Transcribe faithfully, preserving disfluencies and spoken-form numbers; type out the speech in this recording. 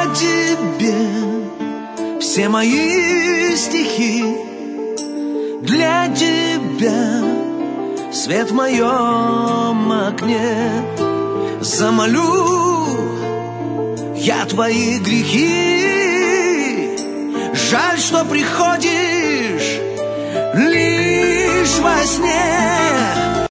тебе все мои стихи, для тебя свет в моем окне. Замолю я твои грехи, жаль, что приходишь лишь во сне.